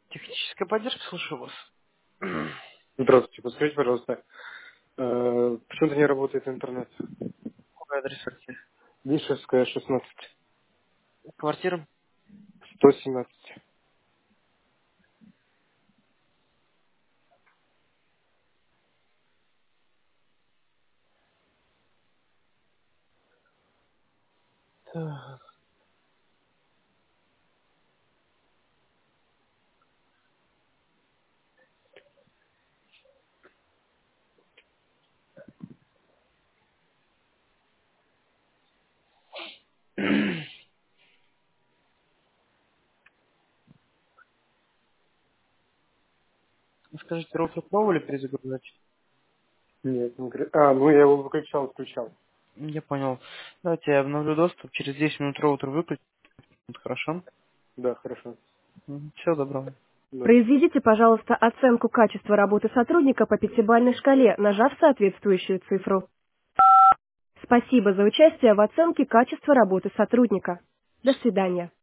Техническая поддержка, слушаю вас. Здравствуйте, подскажите, пожалуйста, почему-то не работает интернет. Какой адрес квартиры? Вишевская, 16, Квартира? 117. Так. Скажите, роутер пробовали перезагружать? Нет, не ну я его выключал, включал. Я понял. Давайте я обновлю доступ. Через 10 минут роутер выключит. Хорошо? Да, хорошо. Всего доброго. Да. Произведите, пожалуйста, оценку качества работы сотрудника по пятибалльной шкале, нажав соответствующую цифру. Спасибо за участие в оценке качества работы сотрудника. До свидания.